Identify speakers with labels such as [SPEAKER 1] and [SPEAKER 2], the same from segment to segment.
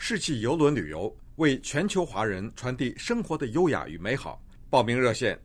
[SPEAKER 1] 世纪邮轮旅游，为全球华人传递生活的优雅与美好。报名热线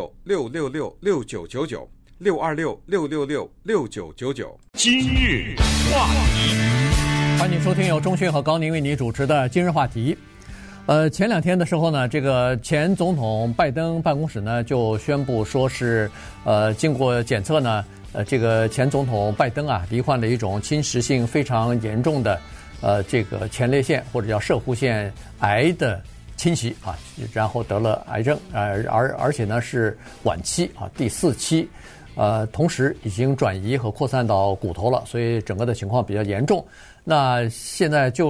[SPEAKER 1] 626-666-6999，626-666-6999。
[SPEAKER 2] 今日话题，
[SPEAKER 3] 欢迎收听由钟迅和高宁为你主持的今日话题。前2天的时候呢，这个前总统拜登办公室呢就宣布说是，经过检测呢，这个前总统拜登啊罹患了一种侵蚀性非常严重的，这个前列腺或者叫摄护腺癌的侵袭啊，然后得了癌症，而且呢是晚期啊，第4期，同时已经转移和扩散到骨头了，所以整个的情况比较严重。那现在就是，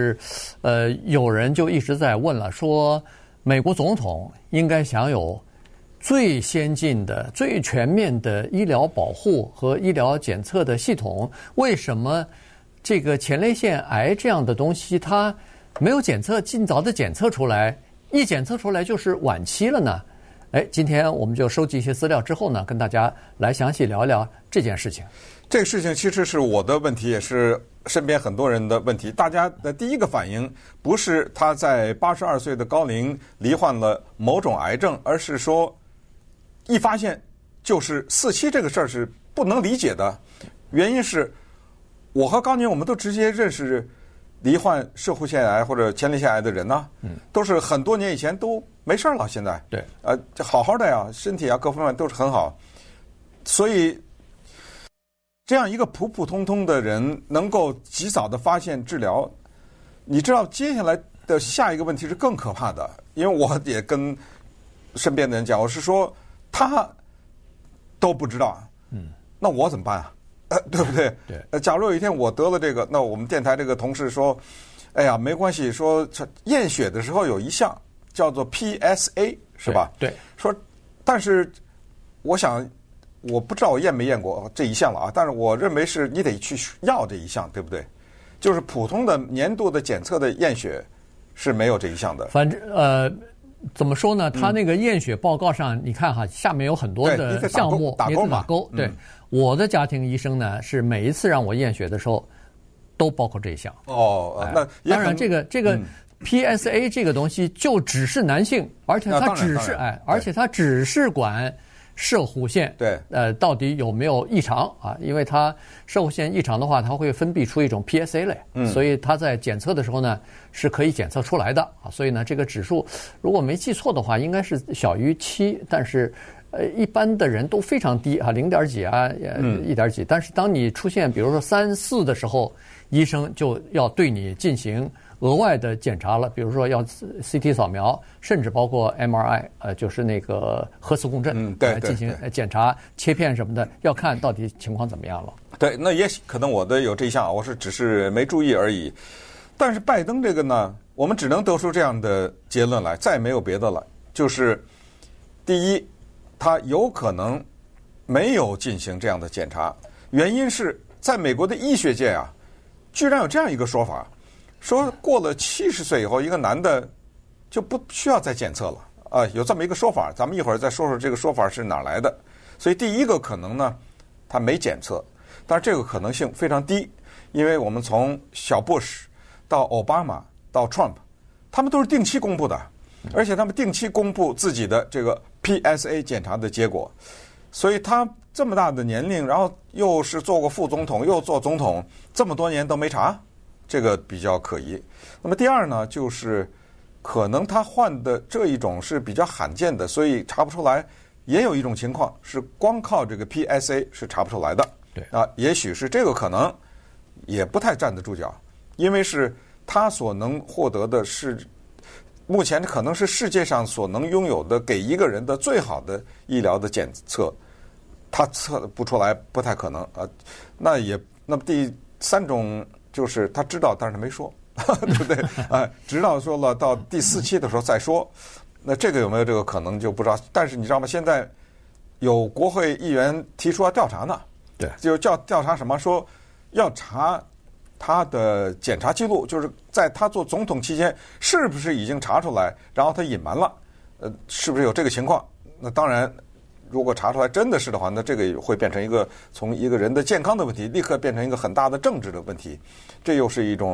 [SPEAKER 3] 有人就一直在问了，说美国总统应该享有最先进的、最全面的医疗保护和医疗检测的系统，为什么这个前列腺癌这样的东西它没有检测，尽早的检测出来，一检测出来就是晚期了呢？今天我们就收集一些资料之后呢，跟大家来详细聊一聊这件事情。
[SPEAKER 1] 这个事情其实是我的问题，也是身边很多人的问题。大家的第一个反应不是他在82岁的高龄罹患了某种癌症，而是说一发现就是4期这个事儿是不能理解的。原因是我和高宁我们都直接认识罹患摄护腺癌或者前列腺癌的人呢，都是很多年以前都没事了，现在
[SPEAKER 3] 对，
[SPEAKER 1] 好好的呀，身体啊各方面都是很好，所以这样一个普普通通的人能够及早的发现治疗，你知道接下来的下一个问题是更可怕的，因为我也跟身边的人讲，我是说他都不知道，那我怎么办啊？对不对？
[SPEAKER 3] 对。
[SPEAKER 1] 假如有一天我得了这个，那我们电台这个同事说，哎呀，没关系，说验血的时候有一项叫做 PSA 是吧？
[SPEAKER 3] 对。
[SPEAKER 1] 说，但是我想。我不知道我验没验过这一项了啊，但是我认为是你得去要这一项，对不对？就是普通的年度的检测的验血是没有这一项的。
[SPEAKER 3] 反正怎么说呢？他那个验血报告上，你看哈，下面有很多的项目，
[SPEAKER 1] 打勾。
[SPEAKER 3] 对，我的家庭医生呢，是每一次让我验血的时候，都包括这一项。
[SPEAKER 1] 那
[SPEAKER 3] 当然这个PSA 这个东西就只是男性，而且它只是而且它只是管摄护腺
[SPEAKER 1] 对，
[SPEAKER 3] 到底有没有异常啊？因为它摄护腺异常的话，它会分泌出一种 PSA 来，所以它在检测的时候呢是可以检测出来的啊。所以呢，这个指数如果没记错的话，应该是小于7，但是一般的人都非常低啊，0点几啊，1点几。但是当你出现比如说3、4的时候，医生就要对你进行额外的检查了，比如说要 CT 扫描，甚至包括 MRI， 就是那个核磁共振，
[SPEAKER 1] 对，
[SPEAKER 3] 进行检查、切片什么的，要看到底情况怎么样了。
[SPEAKER 1] 对，那也可能我的有这一项，我是只是没注意而已。但是拜登这个呢，我们只能得出这样的结论来，再也没有别的了。就是第一，他有可能没有进行这样的检查，原因是在美国的医学界啊，居然有这样一个说法。说过了70岁以后，一个男的就不需要再检测了啊，有这么一个说法，咱们一会儿再说说这个说法是哪来的。所以第一个可能呢，他没检测，但是这个可能性非常低，因为我们从小布什到奥巴马到 Trump， 他们都是定期公布的，而且他们定期公布自己的这个 PSA 检查的结果，所以他这么大的年龄，然后又是做过副总统，又做总统，这么多年都没查。这个比较可疑。那么第二呢，就是可能他患的这一种是比较罕见的，所以查不出来。也有一种情况是光靠这个 PSA 是查不出来的。
[SPEAKER 3] 对
[SPEAKER 1] 啊，也许是这个可能也不太站得住脚，因为是他所能获得的是目前可能是世界上所能拥有的给一个人的最好的医疗的检测，他测不出来不太可能啊。那么第3种。就是他知道，但是他没说，对不对？直到说了到第4期的时候再说。那这个有没有这个可能就不知道。但是你知道吗？现在有国会议员提出要调查呢，
[SPEAKER 3] 对，
[SPEAKER 1] 就叫调查什么？说要查他的检查记录，就是在他做总统期间是不是已经查出来，然后他隐瞒了，是不是有这个情况？那当然。如果查出来真的是的话，那这个会变成从一个人的健康的问题，立刻变成一个很大的政治的问题，这又是一种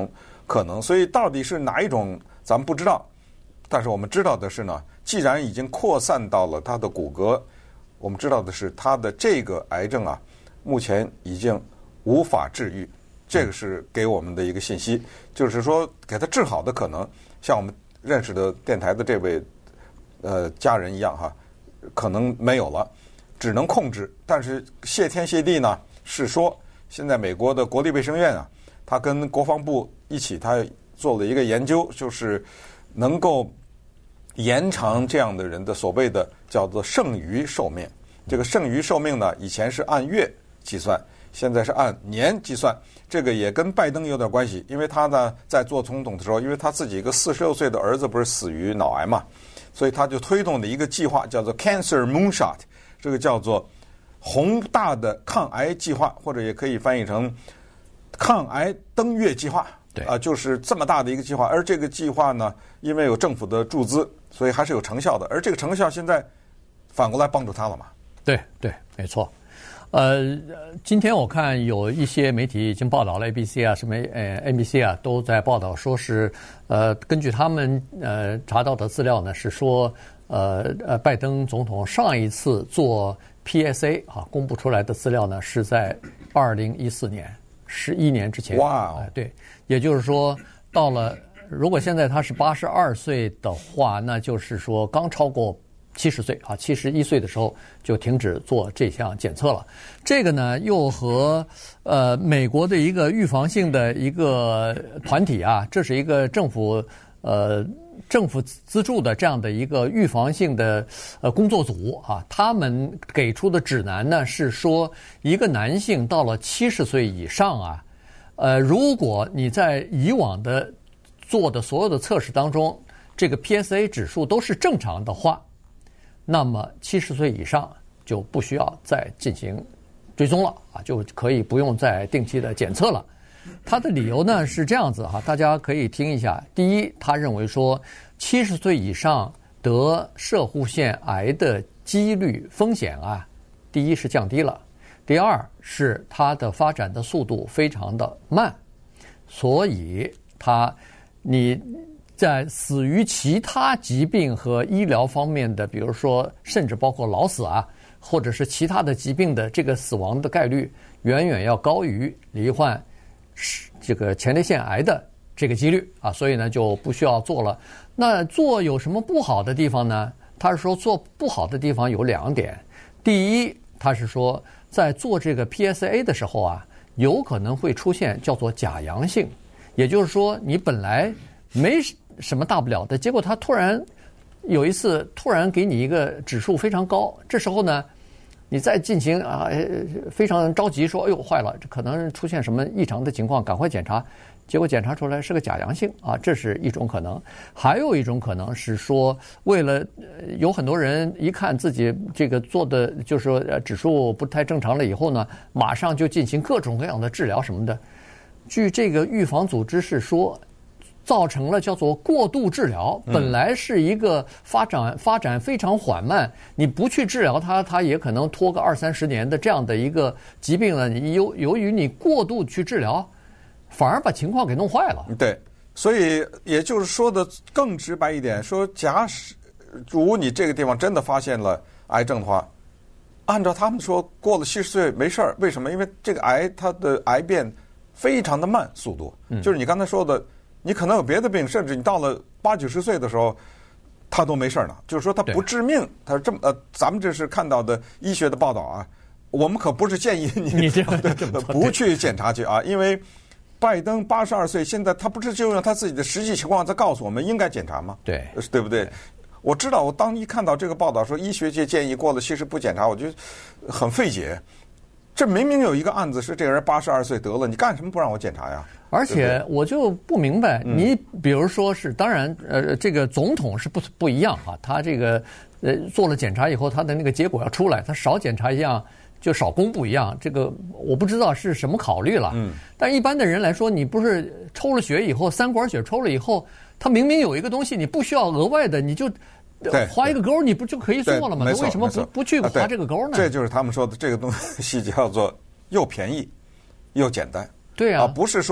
[SPEAKER 1] 可能。所以到底是哪一种，咱们不知道。但是我们知道的是呢，既然已经扩散到了他的骨骼，我们知道的是他的这个癌症啊，目前已经无法治愈。这个是给我们的一个信息，就是说给他治好的可能，像我们认识的电台的这位家人一样哈，可能没有了，只能控制。但是谢天谢地呢，是说现在美国的国立卫生院啊，他跟国防部一起，他做了一个研究，就是能够延长这样的人的所谓的叫做剩余寿命。这个剩余寿命呢，以前是按月计算，现在是按年计算。这个也跟拜登有点关系，因为他呢在做总统的时候，因为他自己一个46岁的儿子不是死于脑癌嘛，所以他就推动了一个计划，叫做 Cancer Moonshot， 这个叫做宏大的抗癌计划，或者也可以翻译成抗癌登月计划。
[SPEAKER 3] 对
[SPEAKER 1] 就是这么大的一个计划。而这个计划呢，因为有政府的注资，所以还是有成效的。而这个成效现在反过来帮助他了嘛？
[SPEAKER 3] 对对，没错。今天我看有一些媒体已经报道了 ABC 啊，什么NBC 啊，都在报道说是根据他们查到的资料呢，是说拜登总统上一次做 PSA 啊公布出来的资料呢是在2014年，11年之前。
[SPEAKER 1] 哇，
[SPEAKER 3] 对，也就是说到了，如果现在他是82岁的话，那就是说刚超过70岁啊，71岁的时候就停止做这项检测了。这个呢，又和美国的一个预防性的一个团体啊，这是一个政府资助的这样的一个预防性的工作组啊，他们给出的指南呢是说，一个男性到了70岁以上啊，如果你在以往的做的所有的测试当中，这个 PSA 指数都是正常的话，那么70岁以上就不需要再进行追踪了啊，就可以不用再定期的检测了。他的理由呢是这样子哈，大家可以听一下。第一，他认为说70岁以上得攝護腺癌的几率风险啊，第一是降低了，第二是它的发展的速度非常的慢，所以你在死于其他疾病和医疗方面的，比如说甚至包括老死啊，或者是其他的疾病的这个死亡的概率，远远要高于罹患这个前列腺癌的这个几率啊，所以呢就不需要做了。那做有什么不好的地方呢？他是说做不好的地方有2点。第一，他是说在做这个 PSA 的时候啊，有可能会出现叫做假阳性，也就是说你本来没什么大不了的，结果他突然有一次突然给你一个指数非常高，这时候呢你再进行非常着急说，哎呦坏了，这可能出现什么异常的情况，赶快检查，结果检查出来是个假阳性啊，这是一种可能。还有一种可能是说，为了有很多人一看自己这个做的就是说指数不太正常了以后呢，马上就进行各种各样的治疗什么的。据这个预防组织是说，造成了叫做过度治疗，本来是一个发展非常缓慢，你不去治疗它也可能拖个20-30年的这样的一个疾病呢，你由于你过度去治疗，反而把情况给弄坏了。
[SPEAKER 1] 对，所以也就是说的更直白一点，说假使如你这个地方真的发现了癌症的话，按照他们说过了70岁没事儿，为什么？因为这个它的癌变非常的慢速度，就是你刚才说的，你可能有别的病，甚至你到了80-90岁的时候，它都没事呢。就是说它不致命，它是这么咱们这是看到的医学的报道啊，我们可不是建议你不去检查去啊，因为拜登82岁，现在他不是就用他自己的实际情况在告诉我们应该检查吗？对不对？我知道，我当一看到这个报道说医学界建议过了70不检查，我觉得很费解。这明明有一个案子是这个人82岁得了，你干什么不让我检查呀？
[SPEAKER 3] 而且我就不明白，你比如说是，当然，这个总统是不一样啊，他这个做了检查以后，他的那个结果要出来，他少检查一样就少公布一样，这个我不知道是什么考虑了。但一般的人来说，你不是抽了血以后，3管血抽了以后，他明明有一个东西，你不需要额外的，你就划一个勾，你不就可以做了吗？为什么不去划这个勾呢？
[SPEAKER 1] 这就是他们说的这个东西叫做又便宜又简单。
[SPEAKER 3] 对啊，
[SPEAKER 1] 不是说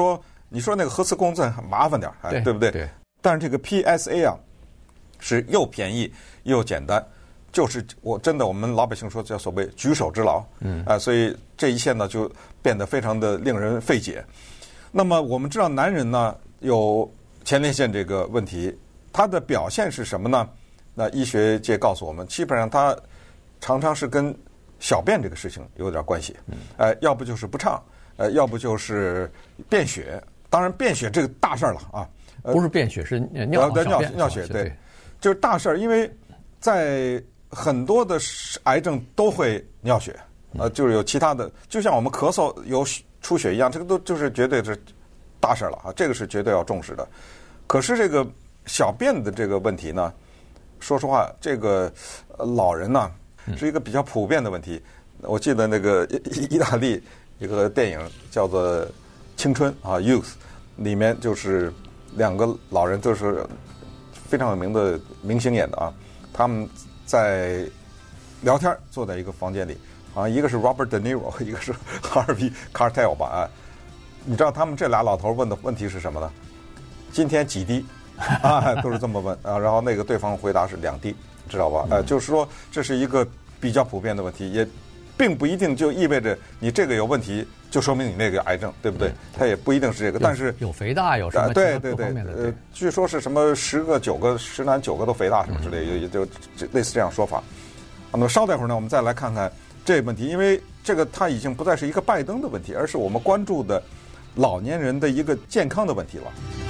[SPEAKER 1] 你说那个核磁共振麻烦点，对不对？
[SPEAKER 3] 对。
[SPEAKER 1] 但是这个 PSA 啊，是又便宜又简单，就是我们老百姓说叫所谓举手之劳，所以这一切呢就变得非常的令人费解。那么我们知道男人呢有前列腺这个问题，它的表现是什么呢？那医学界告诉我们，基本上它常常是跟小便这个事情有点关系，要不就是不畅，要不就是便血。当然便血这个大事儿了啊，
[SPEAKER 3] 不是便血是尿
[SPEAKER 1] 血，对，就是大事儿，因为在很多的癌症都会尿血，就是有其他的，就像我们咳嗽有出血一样，这个都就是绝对是大事儿了啊，这个是绝对要重视的。可是这个小便的这个问题呢，说实话，这个老人呢是一个比较普遍的问题。我记得那个意大利一个电影叫做《青春》啊，《Youth》，里面就是两个老人都是非常有名的明星演的啊，他们在聊天，坐在一个房间里，好像一个是 Robert De Niro， 一个是 Harvey Keitel 吧，你知道他们这俩老头问的问题是什么呢？今天几滴？都是这么问啊。然后那个对方回答是2滴，知道吧？就是说这是一个比较普遍的问题，也并不一定就意味着你这个有问题，就说明你那个癌症，对不对？它也不一定是这个，但是
[SPEAKER 3] 有肥大，有什么
[SPEAKER 1] 对
[SPEAKER 3] 方面的？
[SPEAKER 1] 据说是什么10个9个10男9个都肥大什么之类，也就类似这样说法。那么稍待会儿呢，我们再来看看这个问题，因为这个它已经不再是一个拜登的问题，而是我们关注的老年人的一个健康的问题了。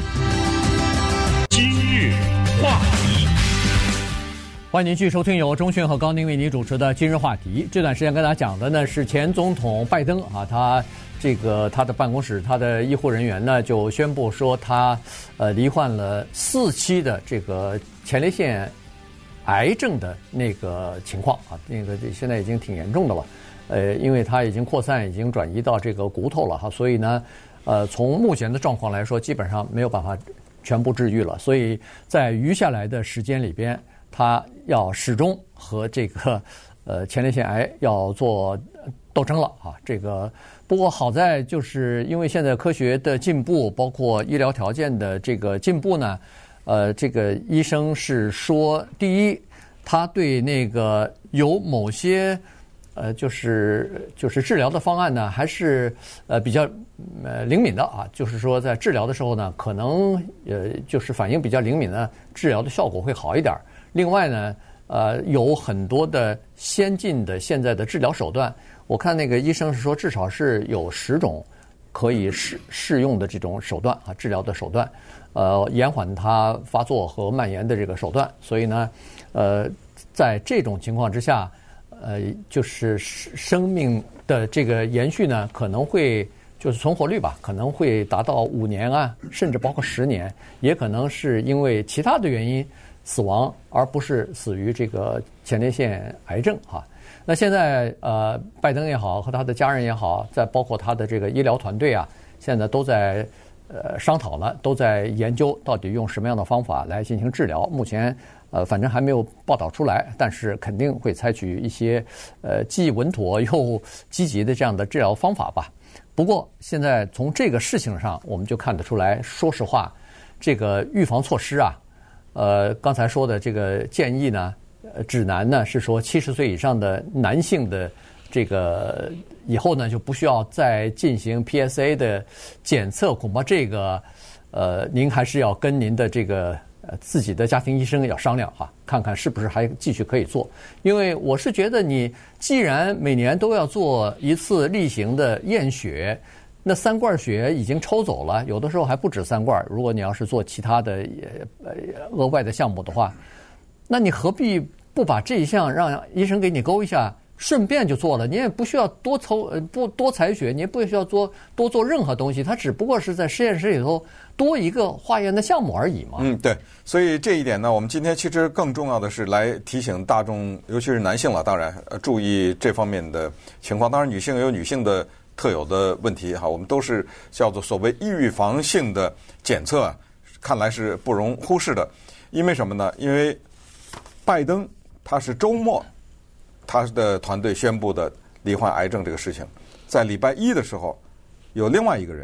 [SPEAKER 2] 今日话题，
[SPEAKER 3] 欢迎您继续收听由钟迅和高宁为您主持的今日话题。这段时间跟大家讲的呢是前总统拜登啊，他的办公室，他的医护人员呢就宣布说他罹患了4期的这个前列腺癌症的那个情况啊，那个现在已经挺严重的了，因为它已经扩散，已经转移到这个骨头了哈，所以呢，从目前的状况来说，基本上没有办法全部治愈了，所以在余下来的时间里边，他要始终和这个前列腺癌要做斗争了啊。这个不过好在就是因为现在科学的进步，包括医疗条件的这个进步呢，这个医生是说，第一，他对那个有某些就是治疗的方案呢，还是比较灵敏的啊，就是说在治疗的时候呢，可能就是反应比较灵敏呢，治疗的效果会好一点。另外呢，有很多的先进的现在的治疗手段，我看那个医生是说至少是有10种可以适用的这种手段啊，治疗的手段，延缓它发作和蔓延的这个手段。所以呢，在这种情况之下，就是生命的这个延续呢，可能会就是存活率吧，可能会达到5年啊，甚至包括10年，也可能是因为其他的原因死亡，而不是死于这个前列腺癌症哈。那现在拜登也好，和他的家人也好，再包括他的这个医疗团队啊，现在都在商讨呢，都在研究到底用什么样的方法来进行治疗。目前反正还没有报道出来，但是肯定会采取一些既稳妥又积极的这样的治疗方法吧。不过现在从这个事情上，我们就看得出来，说实话，这个预防措施啊，刚才说的这个建议呢，指南呢是说70岁以上的男性的这个以后呢就不需要再进行 PSA 的检测，恐怕这个您还是要跟您的这个自己的家庭医生要商量哈，看看是不是还继续可以做。因为我是觉得你既然每年都要做一次例行的验血，那3罐血已经抽走了，有的时候还不止3罐。如果你要是做其他的额外的项目的话，那你何必不把这一项让医生给你勾一下，顺便就做了？你也不需要多采血，你也不需要多做任何东西，它只不过是在实验室里头多一个化验的项目而已嘛。
[SPEAKER 1] 对，所以这一点呢，我们今天其实更重要的是来提醒大众，尤其是男性了，当然注意这方面的情况。当然，女性有女性的特有的问题哈，我们都是叫做所谓预防性的检测，看来是不容忽视的。因为什么呢？因为拜登他是周末他的团队宣布的罹患癌症这个事情，在礼拜1的时候，有另外一个人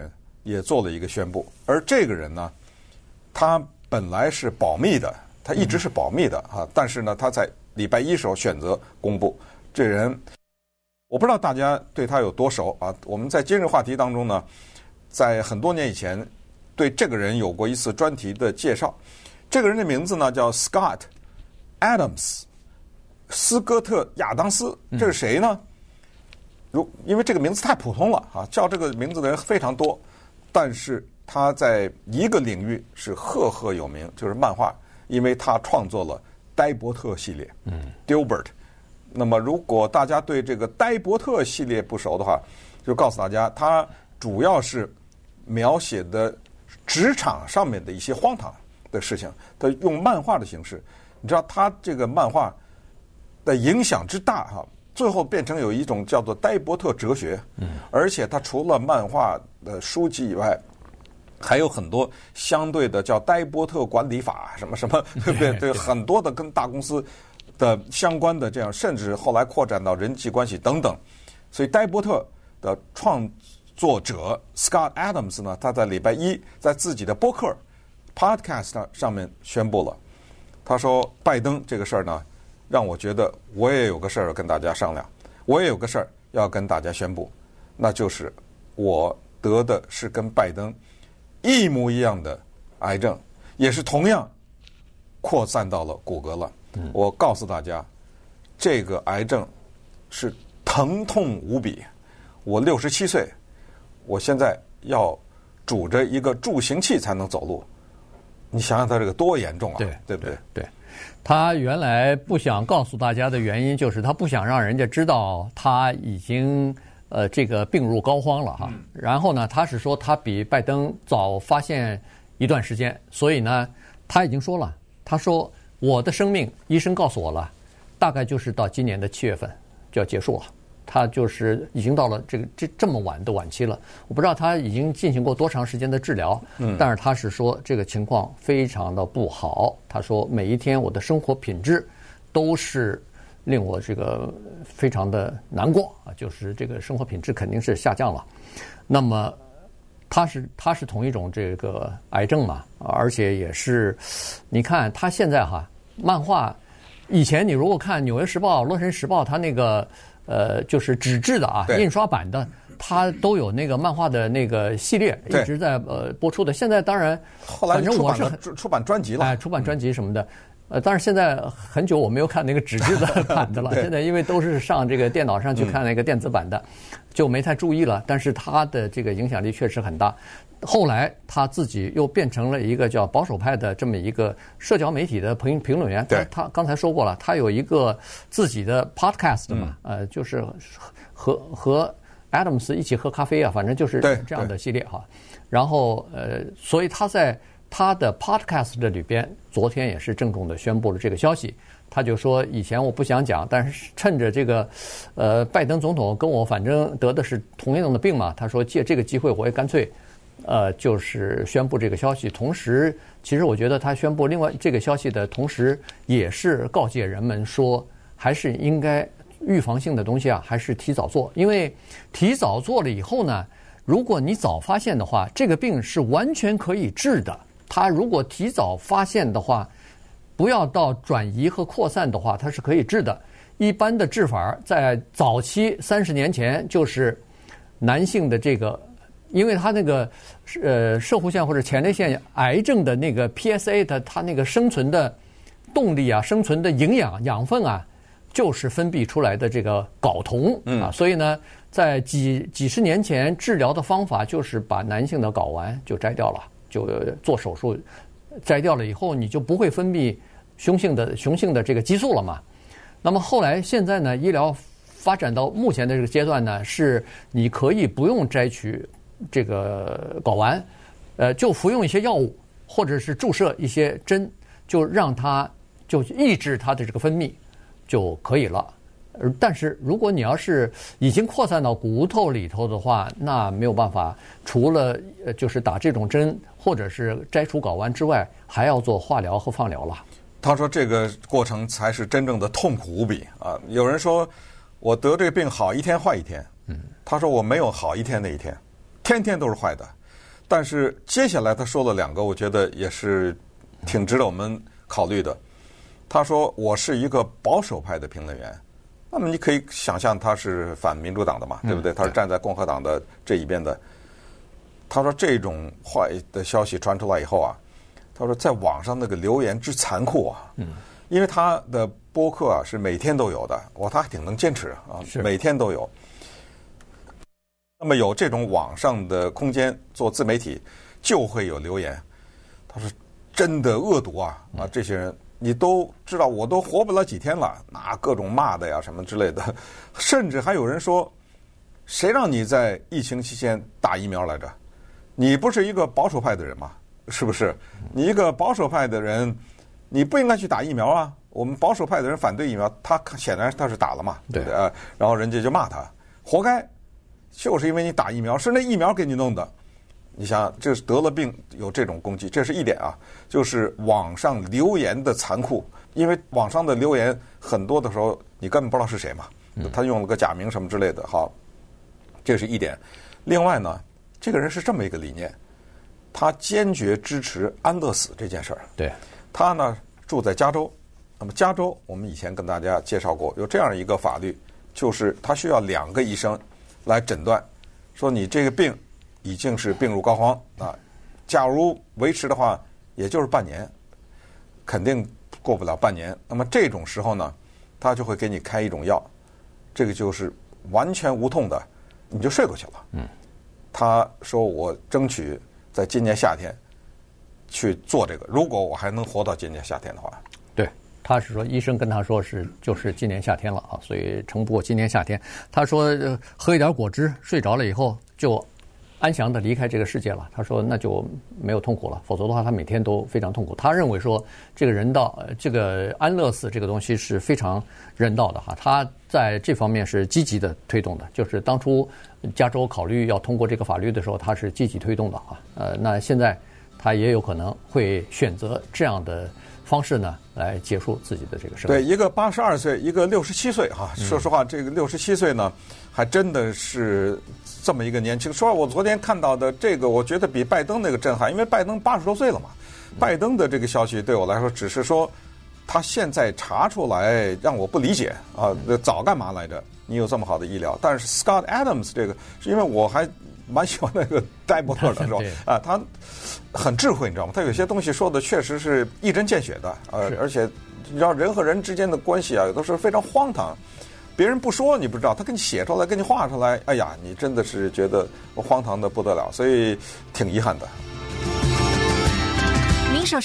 [SPEAKER 1] 也做了一个宣布。而这个人呢，他本来是保密的，他一直是保密的啊，但是呢，他在礼拜一时候选择公布。这人，我不知道大家对他有多熟啊。我们在今日话题当中呢，在很多年以前对这个人有过一次专题的介绍。这个人的名字呢叫 Scott Adams， 斯科特亚当斯。这是谁呢？因为这个名字太普通了啊，叫这个名字的人非常多，但是他在一个领域是赫赫有名，就是漫画，因为他创作了呆伯特系列，Dilbert。那么，如果大家对这个呆伯特系列不熟的话，就告诉大家，它主要是描写的职场上面的一些荒唐的事情，他用漫画的形式。你知道，他这个漫画的影响之大哈，最后变成有一种叫做呆伯特哲学。而且他除了漫画的书籍以外，还有很多相对的叫呆伯特管理法什么什么，对不对？对，很多的跟大公司的相关的这样，甚至后来扩展到人际关系等等。所以呆伯特的创作者 Scott Adams 呢，他在礼拜一在自己的播客 podcast 上面宣布了，他说拜登这个事儿呢，让我觉得我也有个事儿要跟大家商量，我也有个事儿要跟大家宣布，那就是我得的是跟拜登一模一样的癌症，也是同样扩散到了骨骼了。我告诉大家，这个癌症是疼痛无比。我67岁，我现在要拄着一个助行器才能走路。你想想他这个多严重啊，对不对？
[SPEAKER 3] 对，他原来不想告诉大家的原因，就是他不想让人家知道他已经这个病入膏肓了哈。然后呢，他是说他比拜登早发现一段时间，所以呢，他已经说了，他说我的生命，医生告诉我了，大概就是到今年的7月份就要结束了。他就是已经到了这么晚的晚期了。我不知道他已经进行过多长时间的治疗，但是他是说这个情况非常的不好。他说每一天我的生活品质都是令我这个非常的难过啊，就是这个生活品质肯定是下降了。那么他是同一种这个癌症嘛，而且也是，你看他现在哈，漫画以前你如果看《纽约时报》《洛杉矶时报》，他那个就是纸质的啊，印刷版的，它都有那个漫画的那个系列一直在播出的。现在当然，
[SPEAKER 1] 后来出版专辑了，
[SPEAKER 3] 出版专辑什么的。但是现在很久我没有看那个纸质的版的了。现在因为都是上这个电脑上去看那个电子版的，就没太注意了。但是他的这个影响力确实很大。后来他自己又变成了一个叫保守派的这么一个社交媒体的评论员。他刚才说过了，他有一个自己的 podcast 嘛，就是和 Adams 一起喝咖啡啊，反正就是这样的系列哈。然后所以他在他的 podcast 的里边，昨天也是郑重的宣布了这个消息。他就说以前我不想讲，但是趁着这个拜登总统跟我反正得的是同样的病嘛，他说借这个机会我也干脆就是宣布这个消息。同时其实我觉得他宣布另外这个消息的同时，也是告诫人们说还是应该预防性的东西啊，还是提早做。因为提早做了以后呢，如果你早发现的话，这个病是完全可以治的。它如果提早发现的话，不要到转移和扩散的话，它是可以治的。一般的治法在早期30年前就是男性的这个，因为他那个摄护腺或者前列腺癌症的那个 PSA 的它那个生存的动力啊，生存的养分啊，就是分泌出来的这个睾酮啊。所以呢，在几十年前治疗的方法就是把男性的睾丸就摘掉了，就做手术摘掉了以后，你就不会分泌雄性的这个激素了嘛。那么后来现在呢，医疗发展到目前的这个阶段呢，是你可以不用摘取这个睾丸，就服用一些药物或者是注射一些针，就让它就抑制它的这个分泌就可以了。但是如果你要是已经扩散到骨头里头的话，那没有办法，除了就是打这种针或者是摘除睾丸之外，还要做化疗和放疗了。
[SPEAKER 1] 他说这个过程才是真正的痛苦无比啊！有人说我得这个病好一天坏一天，他说我没有好一天那一天，天天都是坏的。 但是接下来他说了2个，我觉得也是挺值得我们考虑的。他说我是一个保守派的评论员，那么你可以想象他是反民主党的嘛，对不对？他是站在共和党的这一边的。他说这种坏的消息传出来以后啊，他说在网上那个留言之残酷啊，因为他的播客啊是每天都有的，他还挺能坚持啊，每天都有。那么有这种网上的空间做自媒体，就会有留言。他说真的恶毒啊！这些人你都知道，我都活不了几天了，那各种骂的呀什么之类的，甚至还有人说，谁让你在疫情期间打疫苗来着？你不是一个保守派的人吗？是不是？你一个保守派的人，你不应该去打疫苗啊！我们保守派的人反对疫苗，他显然他是打了嘛，对不对？然后人家就骂他，活该。就是因为你打疫苗，是那疫苗给你弄的。你想，这是得了病有这种攻击，这是一点啊。就是网上留言的残酷，因为网上的留言很多的时候你根本不知道是谁嘛，他用了个假名什么之类的。好，这是一点。另外呢，这个人是这么一个理念，他坚决支持安乐死这件事儿。
[SPEAKER 3] 对，
[SPEAKER 1] 他呢住在加州，那么加州我们以前跟大家介绍过，有这样一个法律，就是他需要2个医生来诊断，说你这个病已经是病入膏肓啊，假如维持的话，也就是半年，肯定过不了半年。那么这种时候呢，他就会给你开一种药，这个就是完全无痛的，你就睡过去了。他说我争取在今年夏天去做这个，如果我还能活到今年夏天的话。
[SPEAKER 3] 对。他是说，医生跟他说就是今年夏天了啊，所以撑不过今年夏天。他说喝一点果汁，睡着了以后就安详的离开这个世界了。他说那就没有痛苦了，否则的话他每天都非常痛苦。他认为说这个人道，这个安乐死这个东西是非常人道的哈，他在这方面是积极的推动的。就是当初加州考虑要通过这个法律的时候，他是积极推动的啊。那现在他也有可能会选择这样的方式呢，来结束自己的这个生命。
[SPEAKER 1] 对，一个82岁，一个67岁哈。说实话，这个67岁呢，还真的是这么一个年轻。说我昨天看到的这个，我觉得比拜登那个震撼，因为拜登80多岁了嘛。拜登的这个消息对我来说，只是说他现在查出来让我不理解啊，早干嘛来着？你有这么好的医疗，但是 Scott Adams 这个是因为我还蛮喜欢那个戴伯特的，是吧？啊，他很智慧，你知道吗？他有些东西说的确实是一针见血的，而且你知道人和人之间的关系啊，有的时候非常荒唐，别人不说你不知道，他给你写出来，给你画出来，哎呀，你真的是觉得荒唐的不得了，所以挺遗憾的。